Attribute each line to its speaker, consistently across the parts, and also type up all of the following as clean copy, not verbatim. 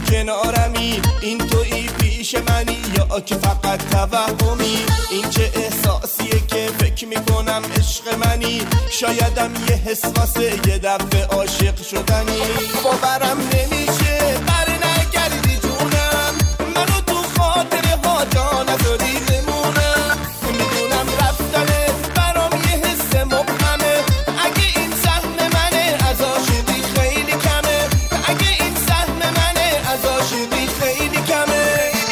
Speaker 1: کنارمی، این تویی پیش منی یا که فقط توهمی؟ این چه احساسیه که فکر میکنم عشق منی، شایدم یه حس واسه یه دفعه عاشق شدنی. باورم نمیشه بر نگردی جونم، منو تو خاطره ها جا نداری بمونم. میدونم رفتنت برام یه حس مبهمه، اگه این سهم منه از عاشقی خیلی کمه، اگه این سهم منه از عاشقی خیلی کمه.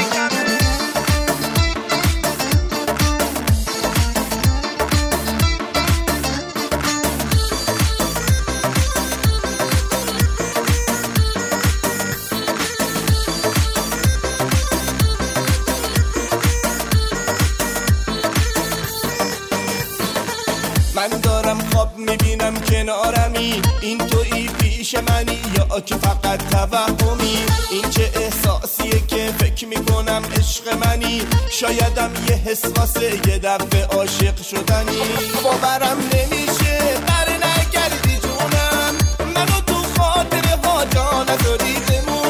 Speaker 1: من دارم خواب میبینم کنارمی، این تویی پیش منی یا که فقط توهمی؟ این چه احساسیه که فکر میکنم عشق منی، شایدم یه حس واسه یه دفعه عاشق شدنی. باورم نمیشه بر نگردی جونم، منو تو خاطره ها جا نداری بمون.